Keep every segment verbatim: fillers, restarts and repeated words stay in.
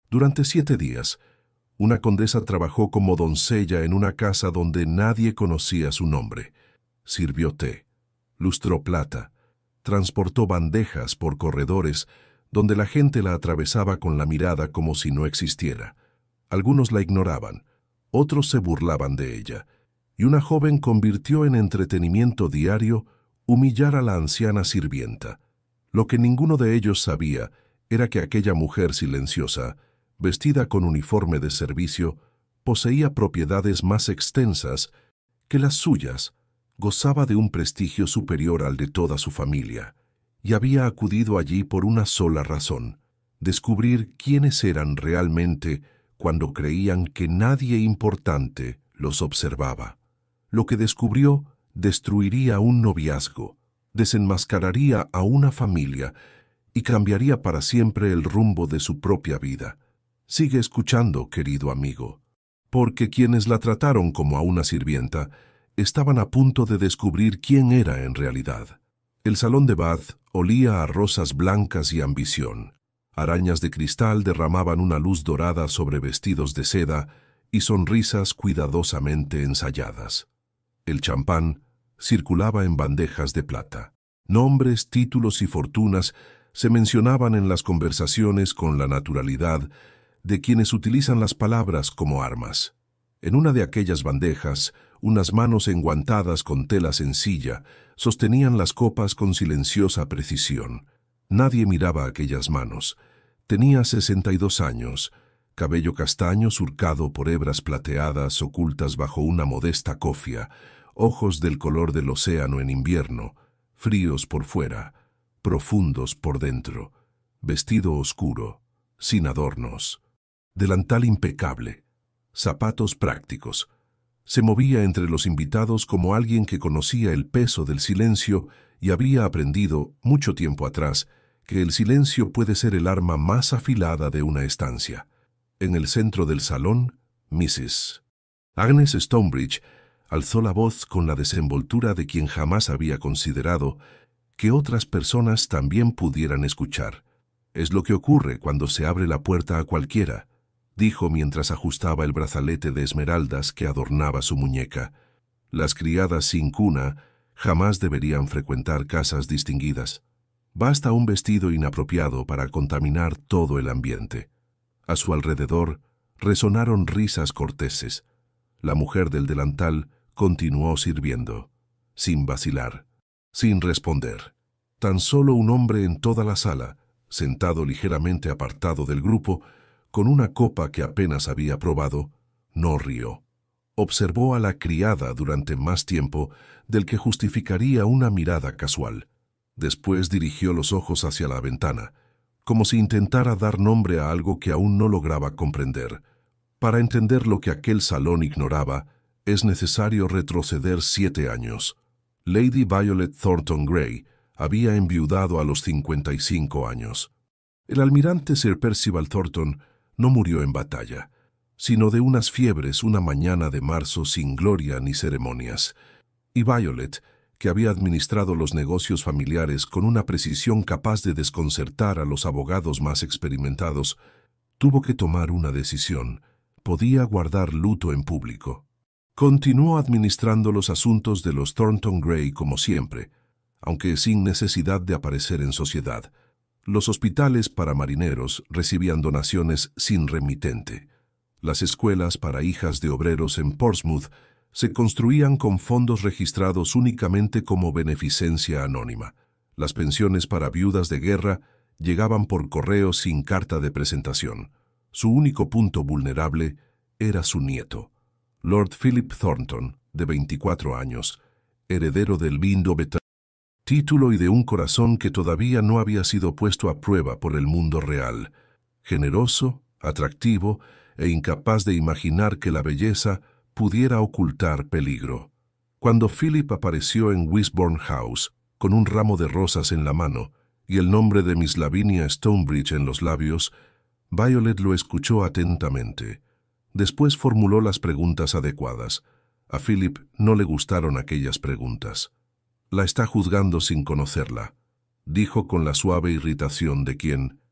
Durante siete días, una condesa trabajó como doncella en una casa donde nadie conocía su nombre. Sirvió té, lustró plata, transportó bandejas por corredores donde la gente la atravesaba con la mirada como si no existiera. Algunos la ignoraban, otros se burlaban de ella, y una joven convirtió en entretenimiento diario humillar a la anciana sirvienta. Lo que ninguno de ellos sabía era que aquella mujer silenciosa, vestida con uniforme de servicio, poseía propiedades más extensas que las suyas, gozaba de un prestigio superior al de toda su familia, y había acudido allí por una sola razón: descubrir quiénes eran realmente cuando creían que nadie importante los observaba. Lo que descubrió destruiría un noviazgo, desenmascararía a una familia y cambiaría para siempre el rumbo de su propia vida. Sigue escuchando, querido amigo, porque quienes la trataron como a una sirvienta estaban a punto de descubrir quién era en realidad. El salón de Bath olía a rosas blancas y ambición. Arañas de cristal derramaban una luz dorada sobre vestidos de seda y sonrisas cuidadosamente ensayadas. El champán circulaba en bandejas de plata. Nombres, títulos y fortunas se mencionaban en las conversaciones con la naturalidad de quienes utilizan las palabras como armas. En una de aquellas bandejas, unas manos enguantadas con tela sencilla sostenían las copas con silenciosa precisión. Nadie miraba aquellas manos. Tenía sesenta y dos años, cabello castaño surcado por hebras plateadas ocultas bajo una modesta cofia, ojos del color del océano en invierno, fríos por fuera, profundos por dentro, vestido oscuro, sin adornos, delantal impecable, zapatos prácticos. Se movía entre los invitados como alguien que conocía el peso del silencio y había aprendido, mucho tiempo atrás, que el silencio puede ser el arma más afilada de una estancia. En el centro del salón, missus Agnes Stonebridge alzó la voz con la desenvoltura de quien jamás había considerado que otras personas también pudieran escuchar. «Es lo que ocurre cuando se abre la puerta a cualquiera», dijo mientras ajustaba el brazalete de esmeraldas que adornaba su muñeca. «Las criadas sin cuna jamás deberían frecuentar casas distinguidas. Basta un vestido inapropiado para contaminar todo el ambiente». A su alrededor resonaron risas corteses. La mujer del delantal continuó sirviendo, sin vacilar, sin responder. Tan solo un hombre en toda la sala, sentado ligeramente apartado del grupo, con una copa que apenas había probado, no rió. Observó a la criada durante más tiempo del que justificaría una mirada casual. Después dirigió los ojos hacia la ventana, como si intentara dar nombre a algo que aún no lograba comprender. Para entender lo que aquel salón ignoraba, es necesario retroceder siete años. Lady Violet Thornton Grey había enviudado a los cincuenta y cinco años. El almirante Sir Percival Thornton no murió en batalla, sino de unas fiebres una mañana de marzo sin gloria ni ceremonias. Y Violet, que había administrado los negocios familiares con una precisión capaz de desconcertar a los abogados más experimentados, tuvo que tomar una decisión. Podía guardar luto en público. Continuó administrando los asuntos de los Thornton Grey como siempre, aunque sin necesidad de aparecer en sociedad. Los hospitales para marineros recibían donaciones sin remitente. Las escuelas para hijas de obreros en Portsmouth se construían con fondos registrados únicamente como beneficencia anónima. Las pensiones para viudas de guerra llegaban por correo sin carta de presentación. Su único punto vulnerable era su nieto, Lord Philip Thornton, de veinticuatro años, heredero del Windover, título y de un corazón que todavía no había sido puesto a prueba por el mundo real, generoso, atractivo e incapaz de imaginar que la belleza pudiera ocultar peligro. Cuando Philip apareció en Wisborne House, con un ramo de rosas en la mano y el nombre de Miss Lavinia Stonebridge en los labios, Violet lo escuchó atentamente. Después formuló las preguntas adecuadas. A Philip no le gustaron aquellas preguntas. «La está juzgando sin conocerla», dijo con la suave irritación de quien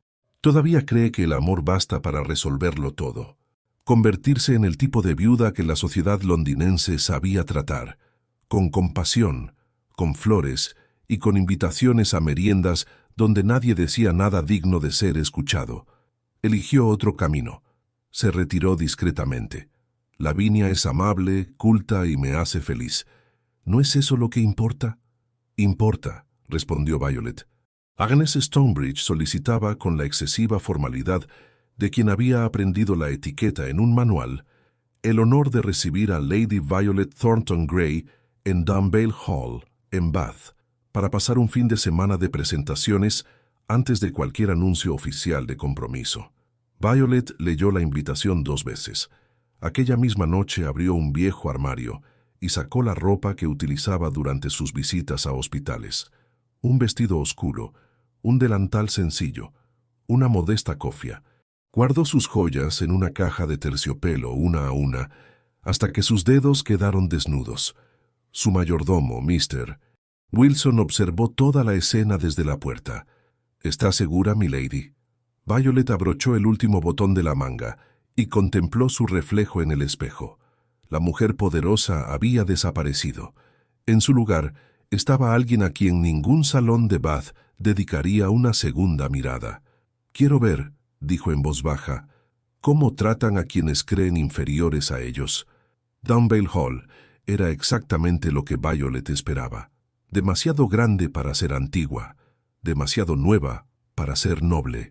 Todavía cree que el amor basta para resolverlo todo. Convertirse en el tipo de viuda que la sociedad londinense sabía tratar, con compasión, con flores y con invitaciones a meriendas donde nadie decía nada digno de ser escuchado. Eligió otro camino. Se retiró discretamente. Lavinia es amable, culta y me hace feliz. ¿No es eso lo que importa? Importa, respondió Violet. Agnes Stonebridge solicitaba con la excesiva formalidad de quien había aprendido la etiqueta en un manual el honor de recibir a Lady Violet Thornton Grey en Dunvale Hall, en Bath, para pasar un fin de semana de presentaciones antes de cualquier anuncio oficial de compromiso. Violet leyó la invitación dos veces. Aquella misma noche abrió un viejo armario y sacó la ropa que utilizaba durante sus visitas a hospitales. Un vestido oscuro, un delantal sencillo, una modesta cofia. Guardó sus joyas en una caja de terciopelo una a una, hasta que sus dedos quedaron desnudos. Su mayordomo, mister Wilson, observó toda la escena desde la puerta. —¿Está segura, milady? Violet abrochó el último botón de la manga y contempló su reflejo en el espejo. La mujer poderosa había desaparecido. En su lugar estaba alguien a quien ningún salón de Bath dedicaría una segunda mirada. —Quiero ver —dijo en voz baja—, cómo tratan a quienes creen inferiores a ellos. Dunvale Hall era exactamente lo que Violet esperaba. Demasiado grande para ser antigua, demasiado nueva para ser noble.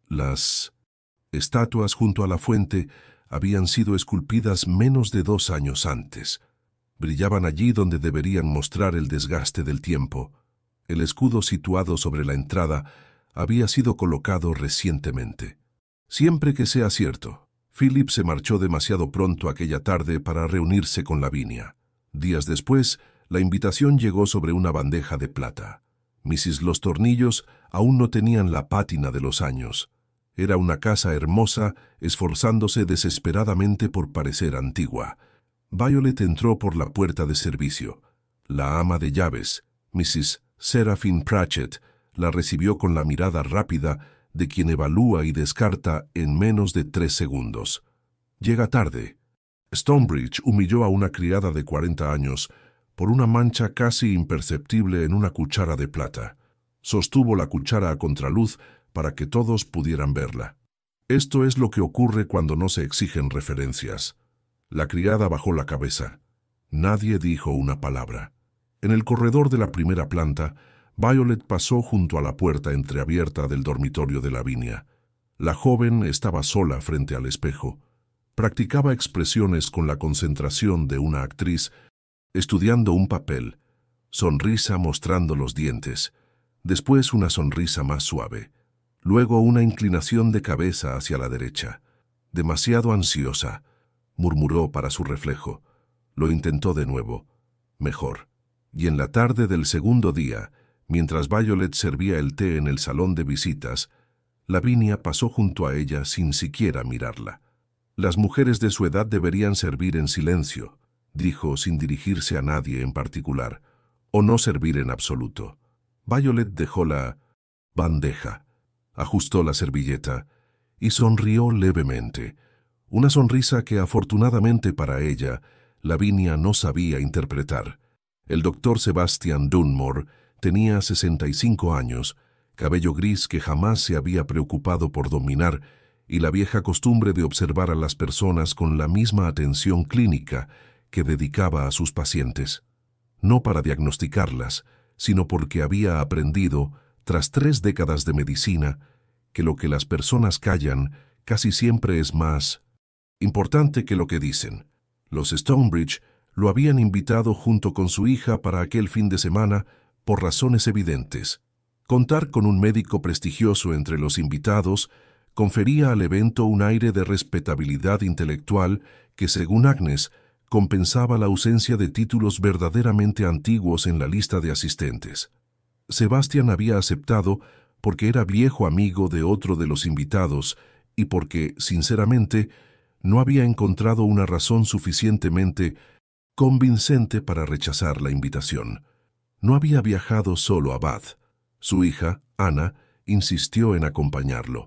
Las estatuas junto a la fuente habían sido esculpidas menos de dos años antes. Brillaban allí donde deberían mostrar el desgaste del tiempo. El escudo situado sobre la entrada había sido colocado recientemente. Siempre que sea cierto, Philip se marchó demasiado pronto aquella tarde para reunirse con Lavinia. Días después, la invitación llegó sobre una bandeja de plata. missus Los Tornillos aún no tenían la pátina de los años. Era una casa hermosa, esforzándose desesperadamente por parecer antigua. Violet entró por la puerta de servicio. La ama de llaves, missus Seraphine Pratchett, la recibió con la mirada rápida de quien evalúa y descarta en menos de tres segundos. Llega tarde. Stonebridge humilló a una criada de cuarenta años por una mancha casi imperceptible en una cuchara de plata. Sostuvo la cuchara a contraluz para que todos pudieran verla. Esto es lo que ocurre cuando no se exigen referencias. La criada bajó la cabeza. Nadie dijo una palabra. En el corredor de la primera planta, Violet pasó junto a la puerta entreabierta del dormitorio de Lavinia. La joven estaba sola frente al espejo. Practicaba expresiones con la concentración de una actriz estudiando un papel, sonrisa mostrando los dientes, después una sonrisa más suave, luego una inclinación de cabeza hacia la derecha. Demasiado ansiosa, murmuró para su reflejo. Lo intentó de nuevo. Mejor. Y en la tarde del segundo día, mientras Violet servía el té en el salón de visitas, Lavinia pasó junto a ella sin siquiera mirarla. Las mujeres de su edad deberían servir en silencio, dijo sin dirigirse a nadie en particular, o no servir en absoluto. Violet dejó la bandeja, ajustó la servilleta y sonrió levemente, una sonrisa que afortunadamente para ella, Lavinia no sabía interpretar. El doctor Sebastian Dunmore tenía sesenta y cinco años, cabello gris que jamás se había preocupado por dominar y la vieja costumbre de observar a las personas con la misma atención clínica que dedicaba a sus pacientes, no para diagnosticarlas, sino porque había aprendido, tras tres décadas de medicina, que lo que las personas callan casi siempre es más importante que lo que dicen. Los Stonebridge lo habían invitado junto con su hija para aquel fin de semana por razones evidentes. Contar con un médico prestigioso entre los invitados confería al evento un aire de respetabilidad intelectual que, según Agnes, compensaba la ausencia de títulos verdaderamente antiguos en la lista de asistentes. Sebastian había aceptado porque era viejo amigo de otro de los invitados y porque, sinceramente, no había encontrado una razón suficientemente convincente para rechazar la invitación. No había viajado solo a Bath. Su hija, Anna, insistió en acompañarlo.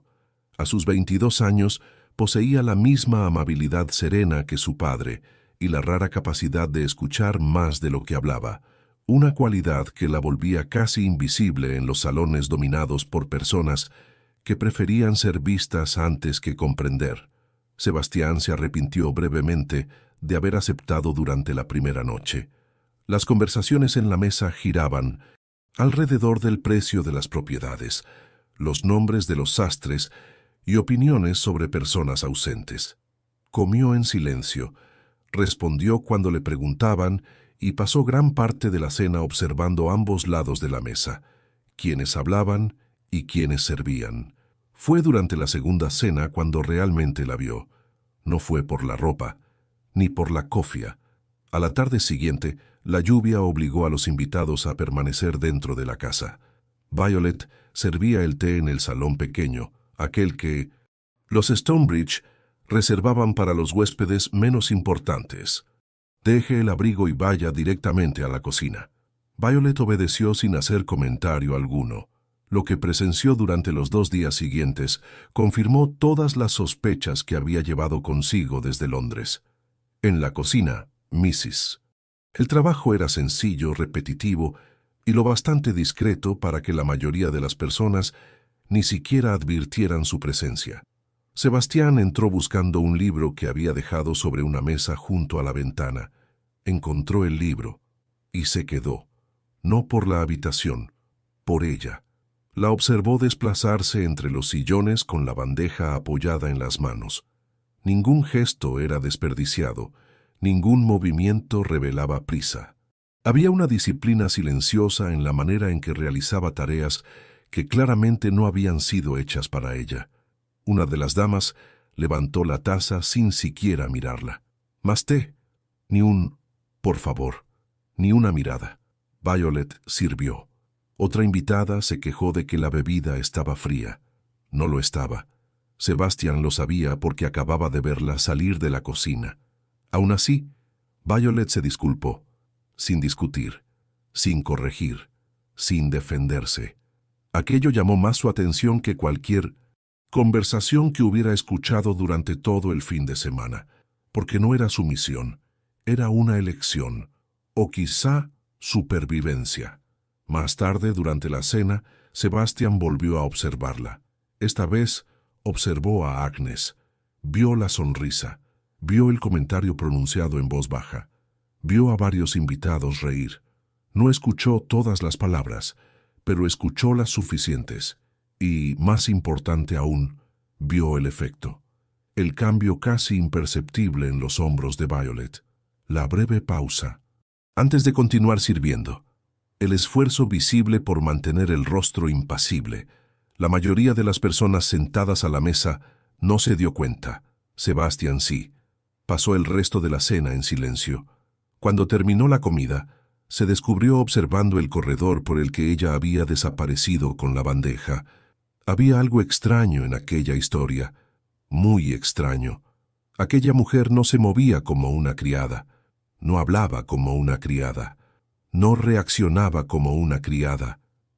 A sus veintidós años, poseía la misma amabilidad serena que su padre y la rara capacidad de escuchar más de lo que hablaba, una cualidad que la volvía casi invisible en los salones dominados por personas que preferían ser vistas antes que comprender. Sebastián se arrepintió brevemente de haber aceptado durante la primera noche. Las conversaciones en la mesa giraban alrededor del precio de las propiedades, los nombres de los sastres y opiniones sobre personas ausentes. Comió en silencio, respondió cuando le preguntaban y pasó gran parte de la cena observando ambos lados de la mesa, quienes hablaban y quienes servían. Fue durante la segunda cena cuando realmente la vio. No fue por la ropa, ni por la cofia. A la tarde siguiente, la lluvia obligó a los invitados a permanecer dentro de la casa. Violet servía el té en el salón pequeño, aquel que los Stonebridge reservaban para los huéspedes menos importantes. Deje el abrigo y vaya directamente a la cocina. Violet obedeció sin hacer comentario alguno. Lo que presenció durante los dos días siguientes confirmó todas las sospechas que había llevado consigo desde Londres. En la cocina, missus El trabajo era sencillo, repetitivo y lo bastante discreto para que la mayoría de las personas ni siquiera advirtieran su presencia. Sebastián entró buscando un libro que había dejado sobre una mesa junto a la ventana. Encontró el libro y se quedó, no por la habitación, por ella. La observó desplazarse entre los sillones con la bandeja apoyada en las manos. Ningún gesto era desperdiciado, ningún movimiento revelaba prisa. Había una disciplina silenciosa en la manera en que realizaba tareas que claramente no habían sido hechas para ella. Una de las damas levantó la taza sin siquiera mirarla. «¿Más té?» Ni un «por favor», ni una mirada. Violet sirvió. Otra invitada se quejó de que la bebida estaba fría. No lo estaba. Sebastián lo sabía porque acababa de verla salir de la cocina. Aún así, Violet se disculpó, sin discutir, sin corregir, sin defenderse. Aquello llamó más su atención que cualquier conversación que hubiera escuchado durante todo el fin de semana, porque no era su misión, era una elección, o quizá supervivencia. Más tarde, durante la cena, Sebastián volvió a observarla. Esta vez observó a Agnes, vio la sonrisa, vio el comentario pronunciado en voz baja, vio a varios invitados reír. No escuchó todas las palabras, pero escuchó las suficientes. Y, más importante aún, vio el efecto. El cambio casi imperceptible en los hombros de Violet. La breve pausa. Antes de continuar sirviendo. El esfuerzo visible por mantener el rostro impasible. La mayoría de las personas sentadas a la mesa no se dio cuenta. Sebastián sí. Pasó el resto de la cena en silencio. Cuando terminó la comida, se descubrió observando el corredor por el que ella había desaparecido con la bandeja. Había algo extraño en aquella historia, muy extraño. Aquella mujer no se movía como una criada, no hablaba como una criada, no reaccionaba como una criada,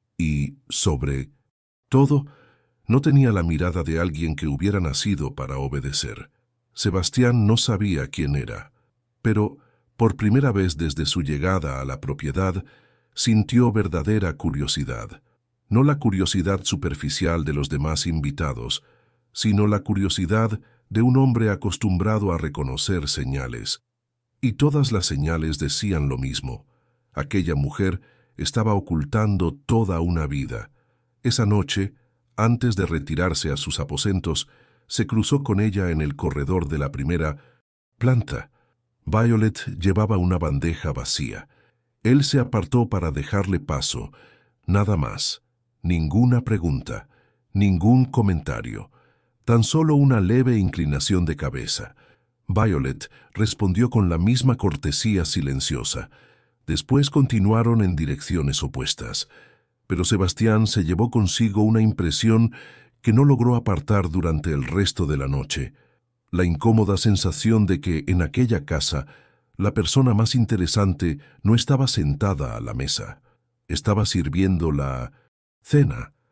y, sobre todo, no tenía la mirada de alguien que hubiera nacido para obedecer. Sebastián no sabía quién era, pero, por primera vez desde su llegada a la propiedad, sintió verdadera curiosidad. No la curiosidad superficial de los demás invitados, sino la curiosidad de un hombre acostumbrado a reconocer señales. Y todas las señales decían lo mismo. Aquella mujer estaba ocultando toda una vida. Esa noche, antes de retirarse a sus aposentos, se cruzó con ella en el corredor de la primera planta. Violet llevaba una bandeja vacía. Él se apartó para dejarle paso. Nada más. Ninguna pregunta, ningún comentario, tan solo una leve inclinación de cabeza. Violet respondió con la misma cortesía silenciosa. Después continuaron en direcciones opuestas, pero Sebastián se llevó consigo una impresión que no logró apartar durante el resto de la noche. La incómoda sensación de que en aquella casa la persona más interesante no estaba sentada a la mesa. Estaba sirviendo la cena.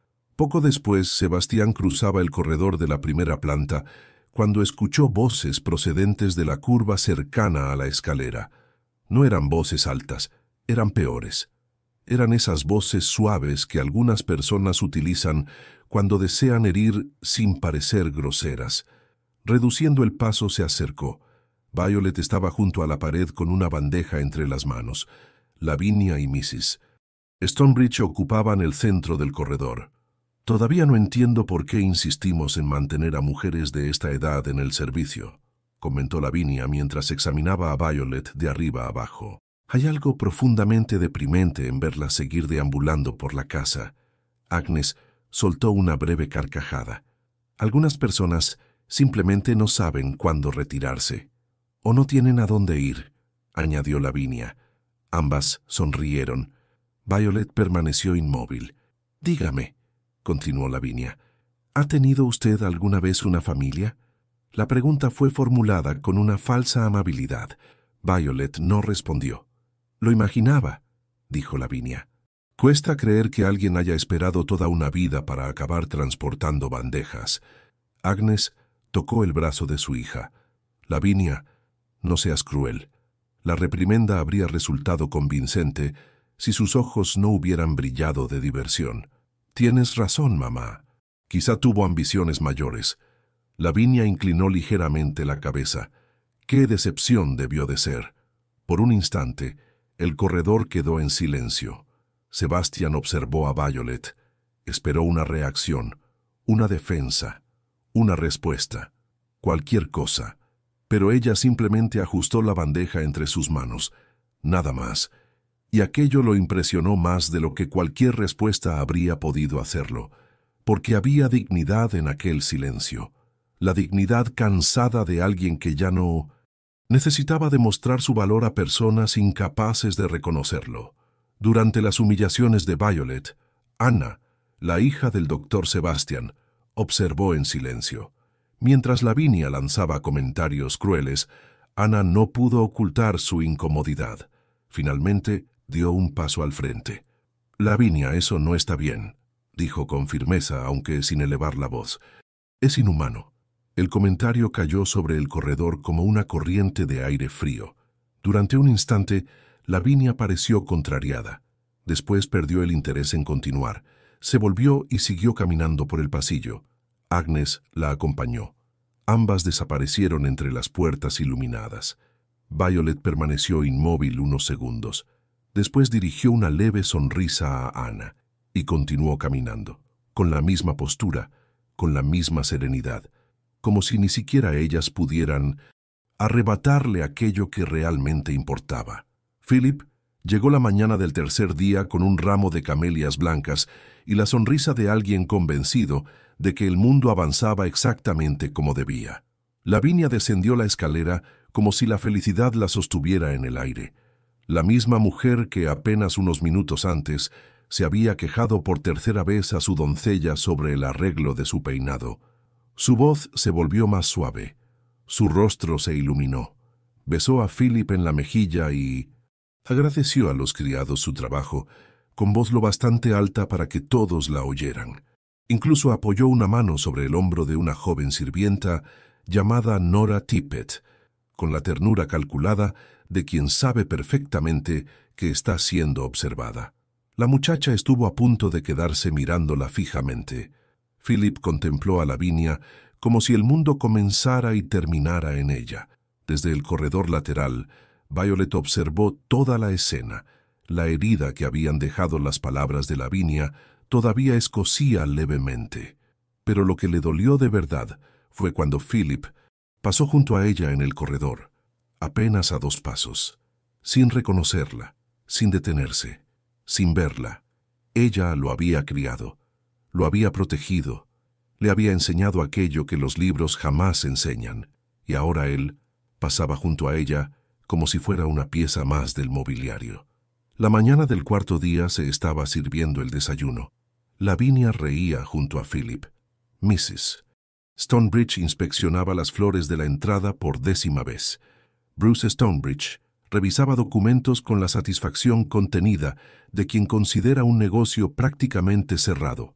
Poco después, Sebastián cruzaba el corredor de la primera planta cuando escuchó voces procedentes de la curva cercana a la escalera. No eran voces altas, eran peores. Eran esas voces suaves que algunas personas utilizan cuando desean herir sin parecer groseras. Reduciendo el paso, se acercó. Violet estaba junto a la pared con una bandeja entre las manos. Lavinia y missus Stonebridge ocupaban el centro del corredor. «Todavía no entiendo por qué insistimos en mantener a mujeres de esta edad en el servicio», comentó Lavinia mientras examinaba a Violet de arriba a abajo. «Hay algo profundamente deprimente en verla seguir deambulando por la casa». Agnes soltó una breve carcajada. «Algunas personas simplemente no saben cuándo retirarse. O no tienen a dónde ir», añadió Lavinia. Ambas sonrieron. Violet permaneció inmóvil. «Dígame», continuó Lavinia, ¿ha tenido usted alguna vez una familia?» La pregunta fue formulada con una falsa amabilidad. Violet no respondió. «Lo imaginaba», dijo Lavinia. «Cuesta creer que alguien haya esperado toda una vida para acabar transportando bandejas». Agnes tocó el brazo de su hija. «Lavinia, no seas cruel. La reprimenda habría resultado convincente si sus ojos no hubieran brillado de diversión». «Tienes razón, mamá. Quizá tuvo ambiciones mayores». Lavinia inclinó ligeramente la cabeza. «Qué decepción debió de ser». Por un instante, el corredor quedó en silencio. Sebastián observó a Violet. Esperó una reacción, una defensa, una respuesta, cualquier cosa. Pero ella simplemente ajustó la bandeja entre sus manos. Nada más. Y aquello lo impresionó más de lo que cualquier respuesta habría podido hacerlo, porque había dignidad en aquel silencio, la dignidad cansada de alguien que ya no necesitaba demostrar su valor a personas incapaces de reconocerlo. Durante las humillaciones de Violet, Anna, la hija del doctor Sebastián, observó en silencio. Mientras Lavinia lanzaba comentarios crueles, Anna no pudo ocultar su incomodidad. Finalmente, dio un paso al frente. «Lavinia, eso no está bien», dijo con firmeza, aunque sin elevar la voz. «Es inhumano». El comentario cayó sobre el corredor como una corriente de aire frío. Durante un instante, Lavinia pareció contrariada. Después perdió el interés en continuar. Se volvió y siguió caminando por el pasillo. Agnes la acompañó. Ambas desaparecieron entre las puertas iluminadas. Violet permaneció inmóvil unos segundos. Después dirigió una leve sonrisa a Anna y continuó caminando, con la misma postura, con la misma serenidad, como si ni siquiera ellas pudieran arrebatarle aquello que realmente importaba. Philip llegó la mañana del tercer día con un ramo de camelias blancas y la sonrisa de alguien convencido de que el mundo avanzaba exactamente como debía. Lavinia descendió la escalera como si la felicidad la sostuviera en el aire. La misma mujer que apenas unos minutos antes se había quejado por tercera vez a su doncella sobre el arreglo de su peinado. Su voz se volvió más suave. Su rostro se iluminó. Besó a Philip en la mejilla y agradeció a los criados su trabajo, con voz lo bastante alta para que todos la oyeran. Incluso apoyó una mano sobre el hombro de una joven sirvienta llamada Nora Tippett, con la ternura calculada de quien sabe perfectamente que está siendo observada. La muchacha estuvo a punto de quedarse mirándola fijamente. Philip contempló a Lavinia como si el mundo comenzara y terminara en ella. Desde el corredor lateral, Violet observó toda la escena. La herida que habían dejado las palabras de Lavinia todavía escocía levemente. Pero lo que le dolió de verdad fue cuando Philip pasó junto a ella en el corredor, apenas a dos pasos, sin reconocerla, sin detenerse, sin verla. Ella lo había criado, lo había protegido, le había enseñado aquello que los libros jamás enseñan, y ahora él pasaba junto a ella como si fuera una pieza más del mobiliario. La mañana del cuarto día se estaba sirviendo el desayuno. Lavinia reía junto a Philip. missus Stonebridge inspeccionaba las flores de la entrada por décima vez. Bruce Stonebridge revisaba documentos con la satisfacción contenida de quien considera un negocio prácticamente cerrado.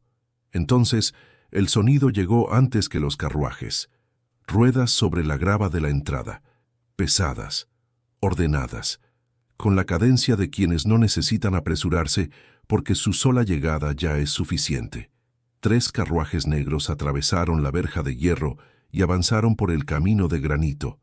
Entonces, el sonido llegó antes que los carruajes. Ruedas sobre la grava de la entrada, pesadas, ordenadas, con la cadencia de quienes no necesitan apresurarse porque su sola llegada ya es suficiente. Tres carruajes negros atravesaron la verja de hierro y avanzaron por el camino de granito.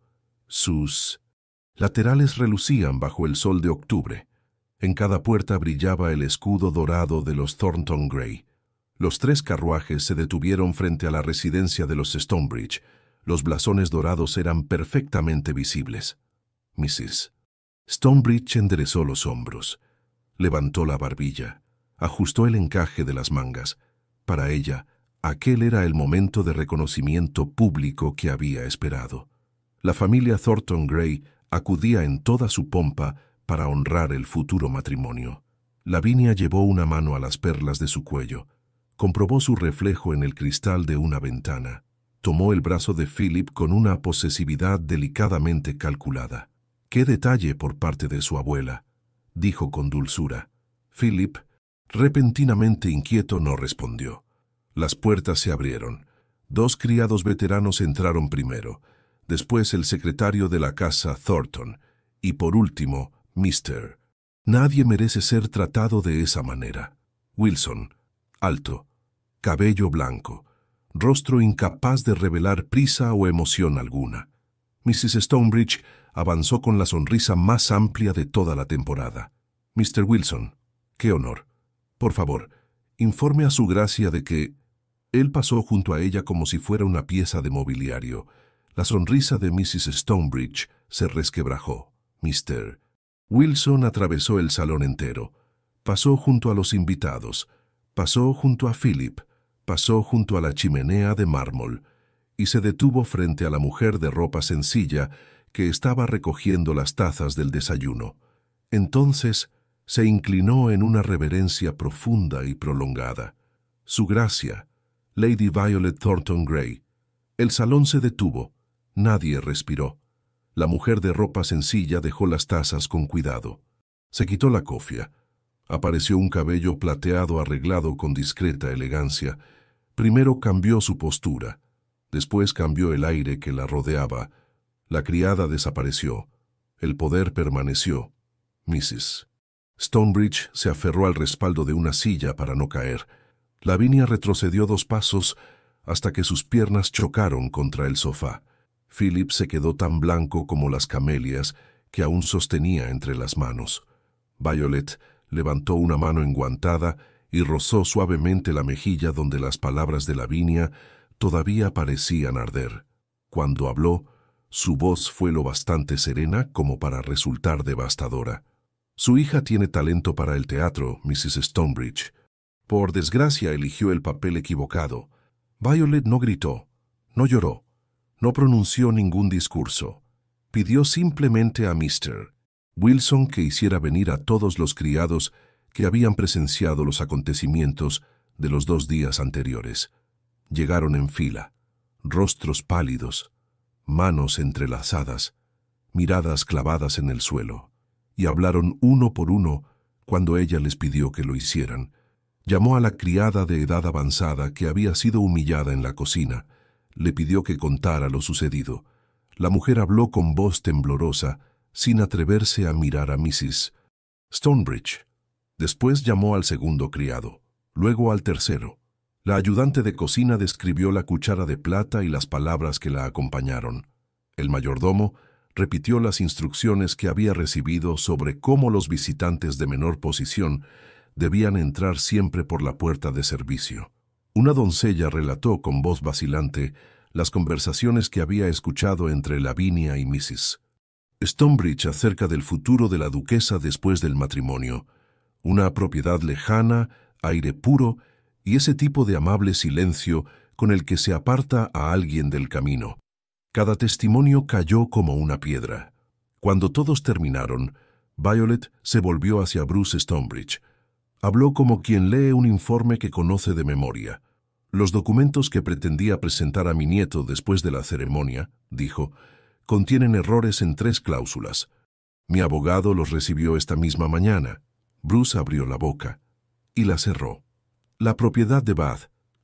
Sus laterales relucían bajo el sol de octubre. En cada puerta brillaba el escudo dorado de los Thornton Gray. Los tres carruajes se detuvieron frente a la residencia de los Stonebridge. Los blasones dorados eran perfectamente visibles. missus Stonebridge enderezó los hombros, levantó la barbilla, ajustó el encaje de las mangas. Para ella, aquel era el momento de reconocimiento público que había esperado. La familia Thornton Gray acudía en toda su pompa para honrar el futuro matrimonio. Lavinia llevó una mano a las perlas de su cuello, comprobó su reflejo en el cristal de una ventana, tomó el brazo de Philip con una posesividad delicadamente calculada. «¡Qué detalle por parte de su abuela!», dijo con dulzura. Philip, repentinamente inquieto, no respondió. Las puertas se abrieron. Dos criados veteranos entraron primero, después el secretario de la casa Thornton, y por último, mister Nadie merece ser tratado de esa manera. Wilson, alto, cabello blanco, rostro incapaz de revelar prisa o emoción alguna. missus Stonebridge avanzó con la sonrisa más amplia de toda la temporada. mister Wilson, qué honor. Por favor, informe a su gracia de que... Él pasó junto a ella como si fuera una pieza de mobiliario. La sonrisa de missus Stonebridge se resquebrajó. mister Wilson atravesó el salón entero. Pasó junto a los invitados. Pasó junto a Philip. Pasó junto a la chimenea de mármol. Y se detuvo frente a la mujer de ropa sencilla que estaba recogiendo las tazas del desayuno. Entonces se inclinó en una reverencia profunda y prolongada. Su gracia, Lady Violet Thornton Gray. El salón se detuvo. Nadie respiró. La mujer de ropa sencilla dejó las tazas con cuidado. Se quitó la cofia. Apareció un cabello plateado arreglado con discreta elegancia. Primero cambió su postura. Después cambió el aire que la rodeaba. La criada desapareció. El poder permaneció. missus Stonebridge se aferró al respaldo de una silla para no caer. Lavinia retrocedió dos pasos hasta que sus piernas chocaron contra el sofá. Philip se quedó tan blanco como las camelias que aún sostenía entre las manos. Violet levantó una mano enguantada y rozó suavemente la mejilla donde las palabras de Lavinia todavía parecían arder. Cuando habló, su voz fue lo bastante serena como para resultar devastadora. Su hija tiene talento para el teatro, missus Stonebridge. Por desgracia eligió el papel equivocado. Violet no gritó, no lloró, no pronunció ningún discurso. Pidió simplemente a mister Wilson que hiciera venir a todos los criados que habían presenciado los acontecimientos de los dos días anteriores. Llegaron en fila, rostros pálidos, manos entrelazadas, miradas clavadas en el suelo, y hablaron uno por uno cuando ella les pidió que lo hicieran. Llamó a la criada de edad avanzada que había sido humillada en la cocina. Le pidió que contara lo sucedido. La mujer habló con voz temblorosa, sin atreverse a mirar a missus Stonebridge. Después llamó al segundo criado, luego al tercero. La ayudante de cocina describió la cuchara de plata y las palabras que la acompañaron. El mayordomo repitió las instrucciones que había recibido sobre cómo los visitantes de menor posición debían entrar siempre por la puerta de servicio. Una doncella relató con voz vacilante las conversaciones que había escuchado entre Lavinia y missus Stonebridge acerca del futuro de la duquesa después del matrimonio, una propiedad lejana, aire puro y ese tipo de amable silencio con el que se aparta a alguien del camino. Cada testimonio cayó como una piedra. Cuando todos terminaron, Violet se volvió hacia Bruce Stonebridge. Habló como quien lee un informe que conoce de memoria. Los documentos que pretendía presentar a mi nieto después de la ceremonia, dijo, contienen errores en tres cláusulas. Mi abogado los recibió esta misma mañana. Bruce abrió la boca y la cerró. La propiedad de Bath,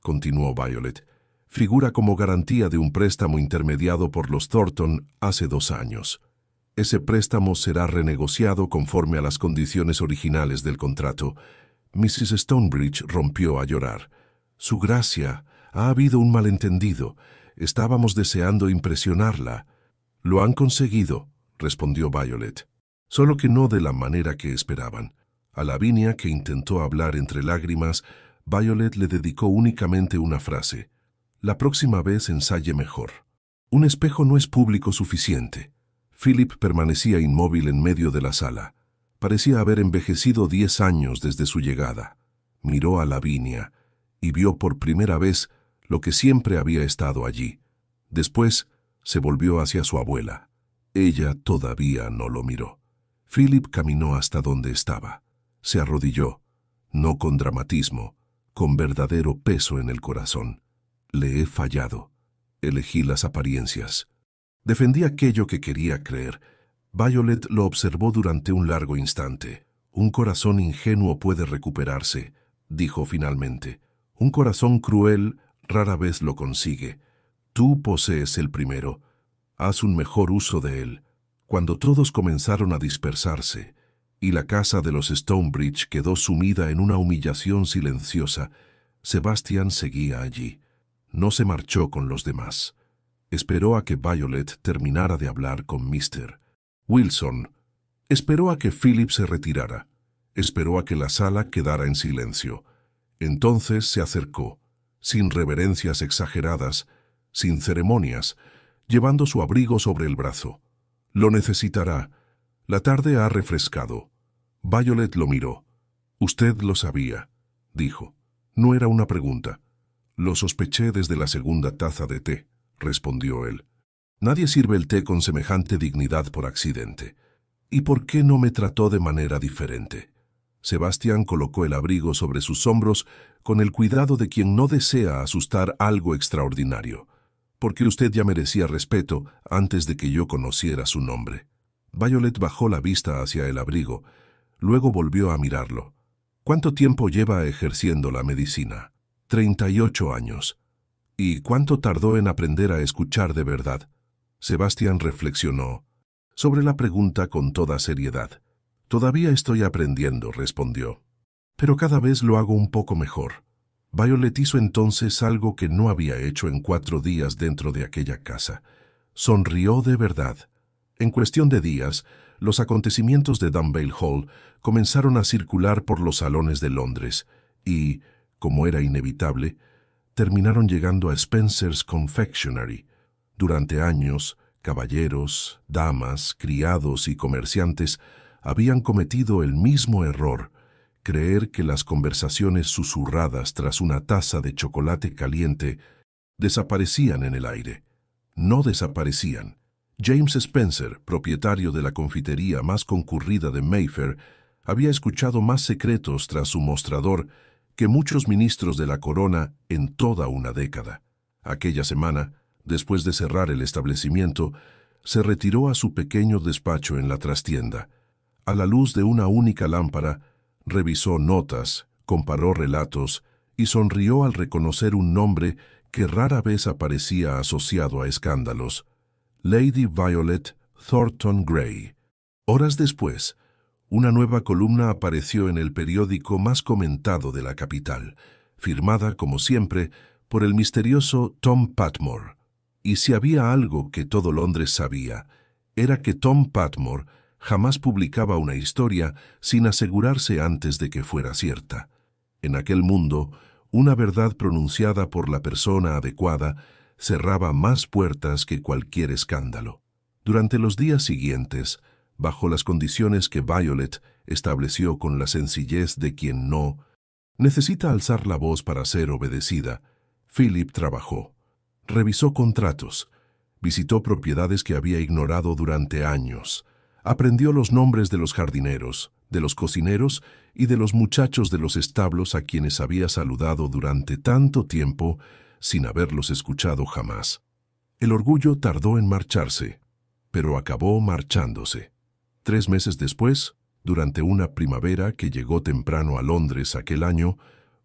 continuó Violet, figura como garantía de un préstamo intermediado por los Thornton hace dos años. Ese préstamo será renegociado conforme a las condiciones originales del contrato. missus Stonebridge rompió a llorar. Su gracia, ha habido un malentendido. Estábamos deseando impresionarla. Lo han conseguido, respondió Violet. Solo que no de la manera que esperaban. A Lavinia, que intentó hablar entre lágrimas, Violet le dedicó únicamente una frase. La próxima vez ensaye mejor. Un espejo no es público suficiente. Philip permanecía inmóvil en medio de la sala. Parecía haber envejecido diez años desde su llegada. Miró a Lavinia y vio por primera vez lo que siempre había estado allí. Después se volvió hacia su abuela. Ella todavía no lo miró. Philip caminó hasta donde estaba. Se arrodilló, no con dramatismo, con verdadero peso en el corazón. Le he fallado. Elegí las apariencias. Defendí aquello que quería creer. Violet lo observó durante un largo instante. Un corazón ingenuo puede recuperarse, dijo finalmente. Un corazón cruel rara vez lo consigue. Tú posees el primero. Haz un mejor uso de él. Cuando todos comenzaron a dispersarse, y la casa de los Stonebridge quedó sumida en una humillación silenciosa, Sebastian seguía allí. No se marchó con los demás. Esperó a que Violet terminara de hablar con mister Wilson. Esperó a que Philip se retirara. Esperó a que la sala quedara en silencio. Entonces se acercó, sin reverencias exageradas, sin ceremonias, llevando su abrigo sobre el brazo. Lo necesitará. La tarde ha refrescado. Violet lo miró. Usted lo sabía, dijo. No era una pregunta. Lo sospeché desde la segunda taza de té, respondió él. Nadie sirve el té con semejante dignidad por accidente. ¿Y por qué no me trató de manera diferente? Sebastián colocó el abrigo sobre sus hombros con el cuidado de quien no desea asustar algo extraordinario. Porque usted ya merecía respeto antes de que yo conociera su nombre. Violet bajó la vista hacia el abrigo, luego volvió a mirarlo. ¿Cuánto tiempo lleva ejerciendo la medicina? Treinta y ocho años. ¿Y cuánto tardó en aprender a escuchar de verdad? Sebastián reflexionó sobre la pregunta con toda seriedad. Todavía estoy aprendiendo, respondió. Pero cada vez lo hago un poco mejor. Violet hizo entonces algo que no había hecho en cuatro días dentro de aquella casa. Sonrió de verdad. En cuestión de días, los acontecimientos de Dunvale Hall comenzaron a circular por los salones de Londres y, como era inevitable, terminaron llegando a Spencer's Confectionery. Durante años, caballeros, damas, criados y comerciantes habían cometido el mismo error, creer que las conversaciones susurradas tras una taza de chocolate caliente desaparecían en el aire. No desaparecían. James Spencer, propietario de la confitería más concurrida de Mayfair, había escuchado más secretos tras su mostrador que muchos ministros de la corona en toda una década. Aquella semana, después de cerrar el establecimiento, se retiró a su pequeño despacho en la trastienda. A la luz de una única lámpara, revisó notas, comparó relatos y sonrió al reconocer un nombre que rara vez aparecía asociado a escándalos. Lady Violet Thornton Gray. Horas después, una nueva columna apareció en el periódico más comentado de la capital, firmada, como siempre, por el misterioso Tom Patmore. Y si había algo que todo Londres sabía, era que Tom Patmore jamás publicaba una historia sin asegurarse antes de que fuera cierta. En aquel mundo, una verdad pronunciada por la persona adecuada cerraba más puertas que cualquier escándalo. Durante los días siguientes, bajo las condiciones que Violet estableció con la sencillez de quien no necesita alzar la voz para ser obedecida, Philip trabajó. Revisó contratos, visitó propiedades que había ignorado durante años, aprendió los nombres de los jardineros, de los cocineros y de los muchachos de los establos a quienes había saludado durante tanto tiempo sin haberlos escuchado jamás. El orgullo tardó en marcharse, pero acabó marchándose. Tres meses después, durante una primavera que llegó temprano a Londres aquel año,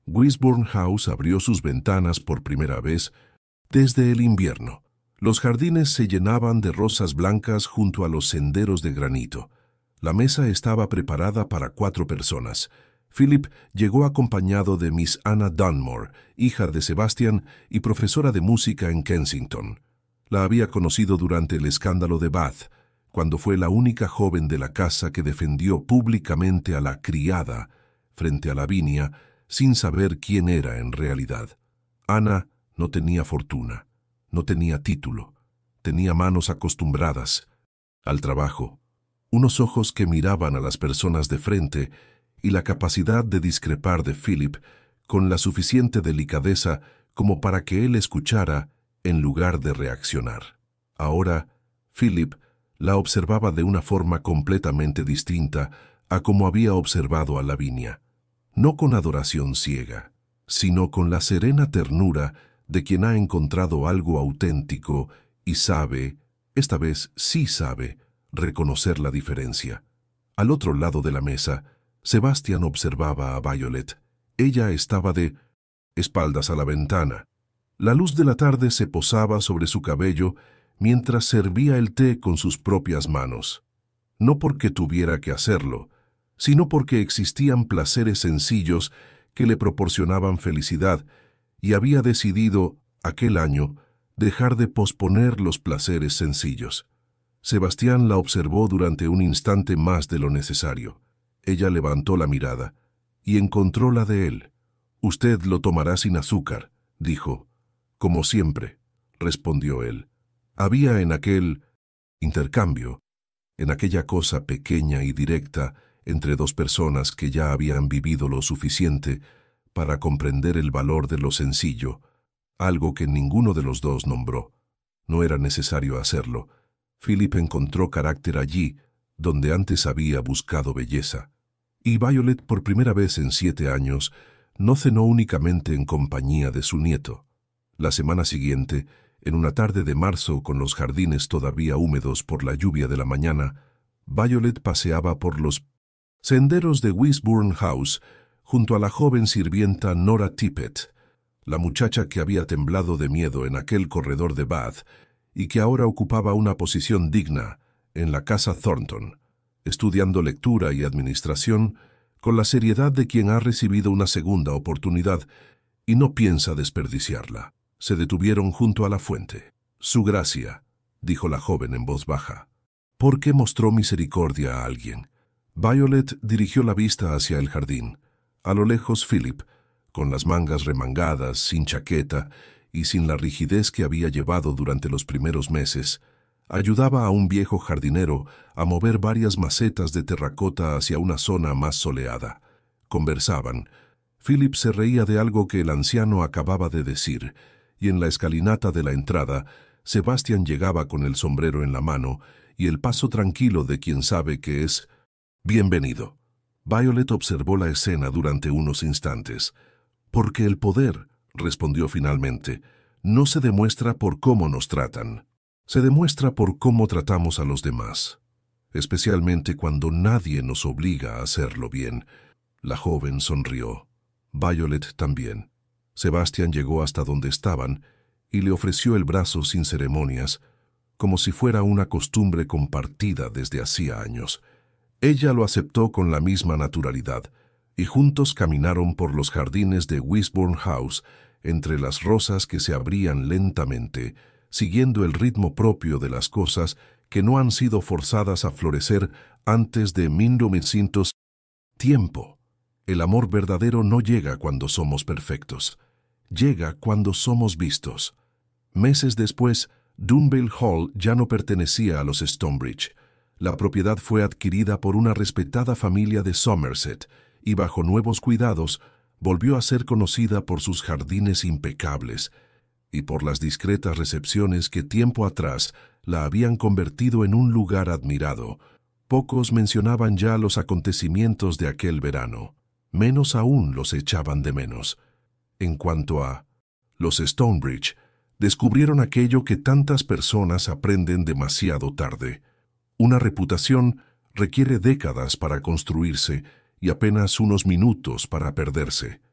Wisborne House abrió sus ventanas por primera vez desde el invierno. Los jardines se llenaban de rosas blancas junto a los senderos de granito. La mesa estaba preparada para cuatro personas. Philip llegó acompañado de Miss Anna Dunmore, hija de Sebastian y profesora de música en Kensington. La había conocido durante el escándalo de Bath, cuando fue la única joven de la casa que defendió públicamente a la criada frente a Lavinia, sin saber quién era en realidad. Ana no tenía fortuna, no tenía título, tenía manos acostumbradas al trabajo, unos ojos que miraban a las personas de frente y la capacidad de discrepar de Philip con la suficiente delicadeza como para que él escuchara en lugar de reaccionar. Ahora, Philip la observaba de una forma completamente distinta a como había observado a Lavinia, no con adoración ciega, sino con la serena ternura de quien ha encontrado algo auténtico y sabe, esta vez sí sabe, reconocer la diferencia. Al otro lado de la mesa, Sebastian observaba a Violet. Ella estaba de espaldas a la ventana. La luz de la tarde se posaba sobre su cabello mientras servía el té con sus propias manos. No porque tuviera que hacerlo, sino porque existían placeres sencillos que le proporcionaban felicidad, y había decidido, aquel año, dejar de posponer los placeres sencillos. Sebastián la observó durante un instante más de lo necesario. Ella levantó la mirada y encontró la de él. «Usted lo tomará sin azúcar», dijo. «Como siempre», respondió él. Había en aquel intercambio, en aquella cosa pequeña y directa entre dos personas que ya habían vivido lo suficiente para comprender el valor de lo sencillo, algo que ninguno de los dos nombró. No era necesario hacerlo. Philip encontró carácter allí, donde antes había buscado belleza. Y Violet, por primera vez en siete años, no cenó únicamente en compañía de su nieto. La semana siguiente, en una tarde de marzo con los jardines todavía húmedos por la lluvia de la mañana, Violet paseaba por los senderos de Wisborne House junto a la joven sirvienta Nora Tippett, la muchacha que había temblado de miedo en aquel corredor de Bath y que ahora ocupaba una posición digna en la casa Thornton, estudiando lectura y administración con la seriedad de quien ha recibido una segunda oportunidad y no piensa desperdiciarla. Se detuvieron junto a la fuente. «Su gracia», dijo la joven en voz baja. «¿Por qué mostró misericordia a alguien?» Violet dirigió la vista hacia el jardín. A lo lejos Philip, con las mangas remangadas, sin chaqueta y sin la rigidez que había llevado durante los primeros meses, ayudaba a un viejo jardinero a mover varias macetas de terracota hacia una zona más soleada. Conversaban. Philip se reía de algo que el anciano acababa de decir, y en la escalinata de la entrada, Sebastian llegaba con el sombrero en la mano y el paso tranquilo de quien sabe que es bienvenido. Violet observó la escena durante unos instantes. «Porque el poder», respondió finalmente, «no se demuestra por cómo nos tratan. Se demuestra por cómo tratamos a los demás, especialmente cuando nadie nos obliga a hacerlo bien». La joven sonrió. Violet también. Sebastian llegó hasta donde estaban y le ofreció el brazo sin ceremonias, como si fuera una costumbre compartida desde hacía años. Ella lo aceptó con la misma naturalidad, y juntos caminaron por los jardines de Wisborne House, entre las rosas que se abrían lentamente, siguiendo el ritmo propio de las cosas que no han sido forzadas a florecer antes de mil novecientos. Tiempo. El amor verdadero no llega cuando somos perfectos. Llega cuando somos vistos. Meses después, Dunvale Hall ya no pertenecía a los Stonebridge. La propiedad fue adquirida por una respetada familia de Somerset y bajo nuevos cuidados volvió a ser conocida por sus jardines impecables y por las discretas recepciones que tiempo atrás la habían convertido en un lugar admirado. Pocos mencionaban ya los acontecimientos de aquel verano, menos aún los echaban de menos. En cuanto a los Stonebridge, descubrieron aquello que tantas personas aprenden demasiado tarde. Una reputación requiere décadas para construirse y apenas unos minutos para perderse.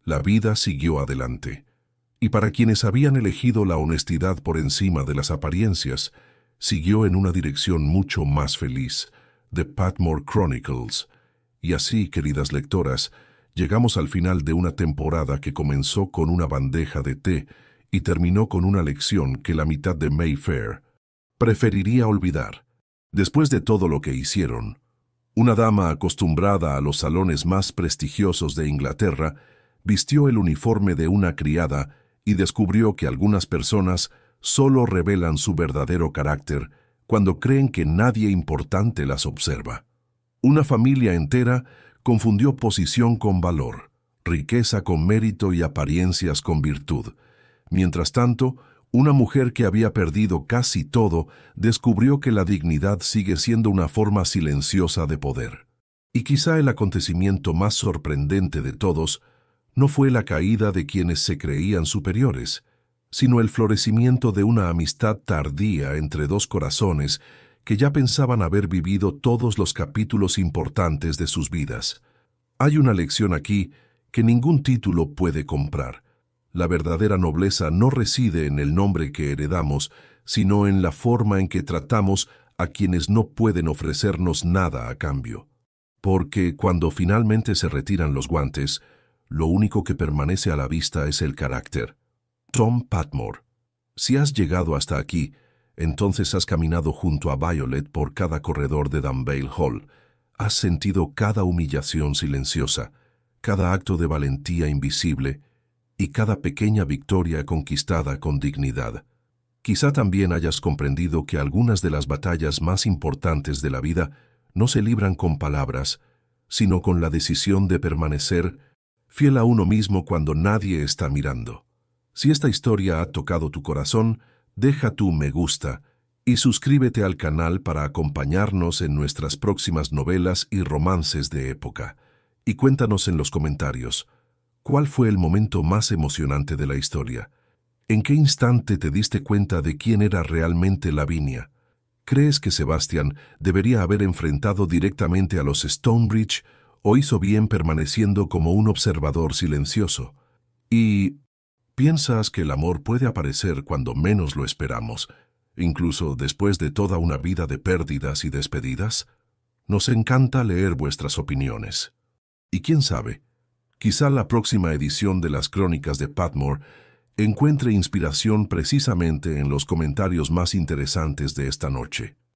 La vida siguió adelante. Y para quienes habían elegido la honestidad por encima de las apariencias, siguió en una dirección mucho más feliz. The Patmore Chronicles. Y así, queridas lectoras, llegamos al final de una temporada que comenzó con una bandeja de té y terminó con una lección que la mitad de Mayfair preferiría olvidar. Después de todo lo que hicieron, una dama acostumbrada a los salones más prestigiosos de Inglaterra vistió el uniforme de una criada y descubrió que algunas personas solo revelan su verdadero carácter cuando creen que nadie importante las observa. Una familia entera confundió posición con valor, riqueza con mérito y apariencias con virtud. Mientras tanto, una mujer que había perdido casi todo descubrió que la dignidad sigue siendo una forma silenciosa de poder. Y quizá el acontecimiento más sorprendente de todos no fue la caída de quienes se creían superiores, sino el florecimiento de una amistad tardía entre dos corazones que ya pensaban haber vivido todos los capítulos importantes de sus vidas. Hay una lección aquí que ningún título puede comprar. La verdadera nobleza no reside en el nombre que heredamos, sino en la forma en que tratamos a quienes no pueden ofrecernos nada a cambio. Porque cuando finalmente se retiran los guantes, lo único que permanece a la vista es el carácter. Tom Patmore. Si has llegado hasta aquí, entonces has caminado junto a Violet por cada corredor de Dunvale Hall. Has sentido cada humillación silenciosa, cada acto de valentía invisible y cada pequeña victoria conquistada con dignidad. Quizá también hayas comprendido que algunas de las batallas más importantes de la vida no se libran con palabras, sino con la decisión de permanecer fiel a uno mismo cuando nadie está mirando. Si esta historia ha tocado tu corazón, deja tu me gusta y suscríbete al canal para acompañarnos en nuestras próximas novelas y romances de época. Y cuéntanos en los comentarios, ¿cuál fue el momento más emocionante de la historia? ¿En qué instante te diste cuenta de quién era realmente Lavinia? ¿Crees que Sebastian debería haber enfrentado directamente a los Stonebridge o hizo bien permaneciendo como un observador silencioso? Y ¿piensas que el amor puede aparecer cuando menos lo esperamos, incluso después de toda una vida de pérdidas y despedidas? Nos encanta leer vuestras opiniones. Y quién sabe, quizá la próxima edición de las Crónicas de Patmore encuentre inspiración precisamente en los comentarios más interesantes de esta noche.